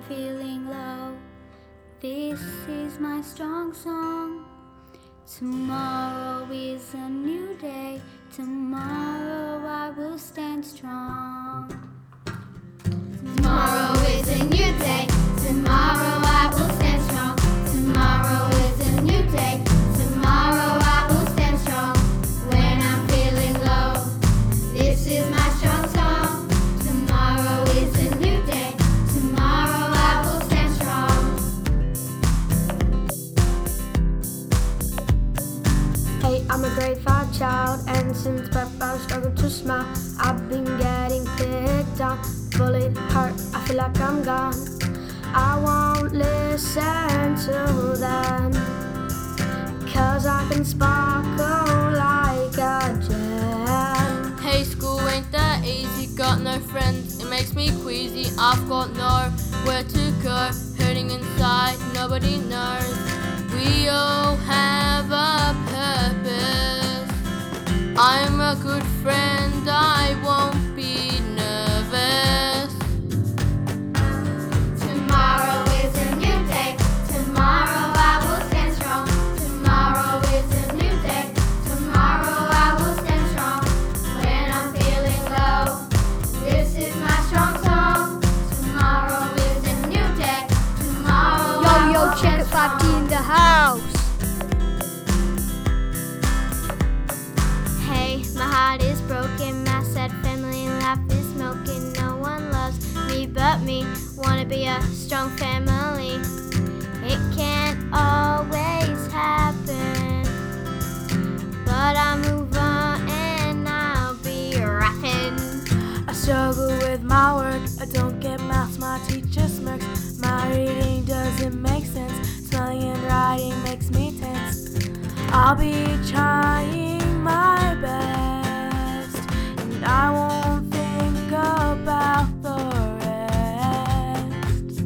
feeling low, this is my strong song. Tomorrow is a new day. Tomorrow I will stand strong. Tomorrow is a new day. Tomorrow I will stand strong. Tomorrow is a new day. Tomorrow I will stand strong. When I'm feeling low, this is my strong song. Tomorrow is a new day. Tomorrow I will stand strong. Hey, I'm a grade 5 child, and since birth I've struggled to smile. I've been getting picked on, bullied, hurt, I feel like I'm gone. I won't listen to them, 'cause I can sparkle like a gem. Hey, school ain't that easy, got no friends, it makes me queasy. I've got nowhere to go, hurting inside, nobody knows. We all have a purpose. I'm a good friend, I won't be nervous. Tomorrow is a new day. Tomorrow I will stand strong. Tomorrow is a new day. Tomorrow I will stand strong. When I'm feeling low, this is my strong song. Tomorrow is a new day. Tomorrow I will Check stand it, 5T strong. in the house. Hey, my heart is broken, my sad family life is smoking. No one loves me but me, wanna be a strong family. It can't always happen, but I move on and I'll be rapping. I struggle with my work, I don't get maths, my teacher smirks. My reading doesn't make sense, spelling and writing makes me tense. I'll be trying my best, and I won't think about the rest.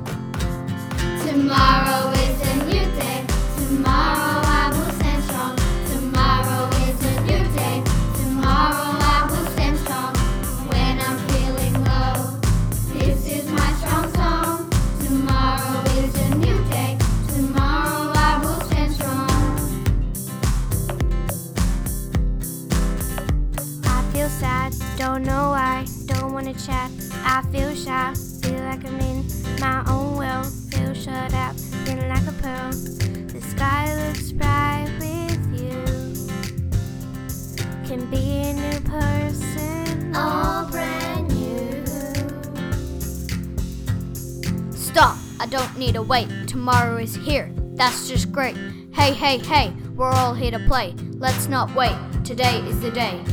Tomorrow is a new day. Tomorrow I will stand strong. Tomorrow is a new day. Tomorrow I will stand strong. When I'm feeling low, this is my strong song. Tomorrow is a new day. Tomorrow I will stand strong. I feel sad, don't know why, don't wanna chat. I feel shy, feel like I'm in my own world. Feel shut up, feeling like a pearl. The sky looks bright with you. Can be a new person, All brand new. Stop, I don't need to wait, tomorrow is here, that's just great. Hey, hey, hey, we're all here to play, let's not wait, today is the day.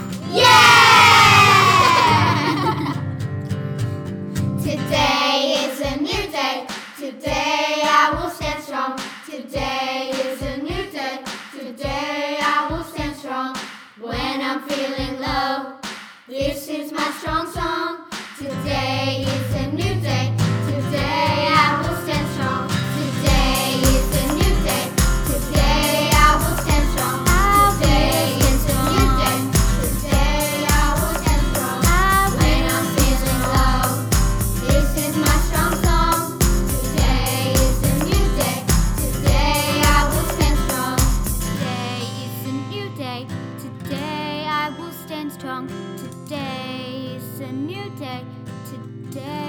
Today is a new day. Today I will stand strong. Today is a new day. Today I will stand strong. When I'm feeling low, this is my strong song. Today is a new day. Today I will stand strong. Today is a new day. Today I will stand strong. Today is a new day. Today I will stand strong. When I'm feeling low, this is my strong song. Today is a new day. Today I will stand strong. Today is a new day. Today I will stand strong. Today is a new day. Today